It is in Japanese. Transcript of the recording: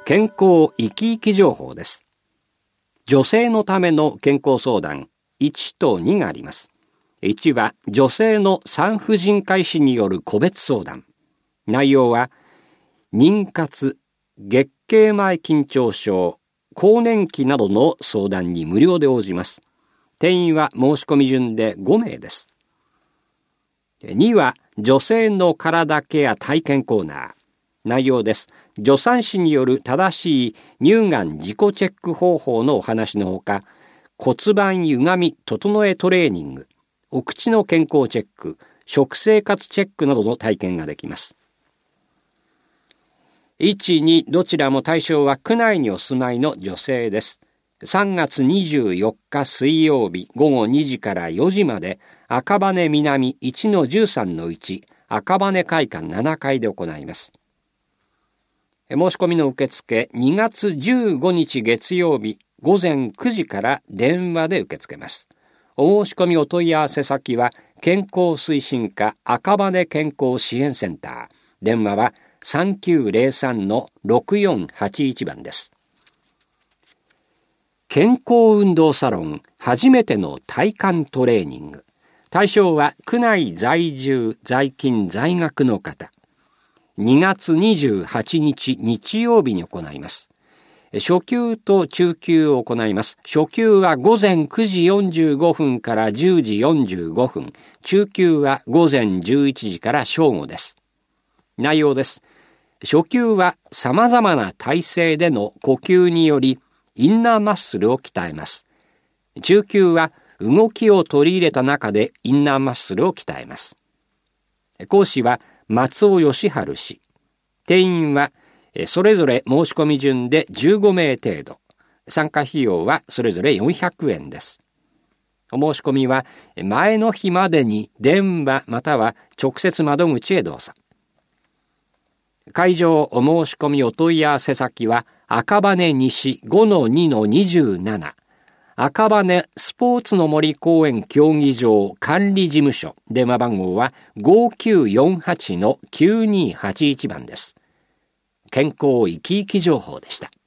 健康生き生き情報です。女性のための健康相談1と2があります。1は女性の産婦人科医師による個別相談。内容は妊活、月経前緊張症、更年期などの相談に無料で応じます。定員は申し込み順で5名です。2は女性の体ケア体験コーナー。内容です。助産師による正しい乳がん自己チェック方法のお話のほか、骨盤歪み整えトレーニング、お口の健康チェック、食生活チェックなどの体験ができます。1、2どちらも対象は区内にお住まいの女性です。3月24日水曜日午後2時から4時まで赤羽南 1-13-1 赤羽会館7階で行います。申し込みの受付2月15日月曜日午前9時から電話で受け付けます。お申し込みお問い合わせ先は健康推進課赤羽健康支援センター。電話は 3903-6481 番です。健康運動サロン初めての体幹トレーニング。対象は区内在住在勤在学の方。2月28日日曜日に行います。初級と中級を行います。初級は午前9時45分から10時45分。中級は午前11時から正午です。内容です。初級は様々な体勢での呼吸によりインナーマッスルを鍛えます。中級は動きを取り入れた中でインナーマッスルを鍛えます。講師は松尾義治氏。定員はそれぞれ申し込み順で15名程度。参加費用はそれぞれ400円です。お申し込みは前の日までに電話または直接窓口へどうぞ。会場お申し込みお問い合わせ先は赤羽西 5-2-27 赤羽スポーツの森公園競技場管理事務所。電話番号は 5948-9281 番です。健康生き生き情報でした。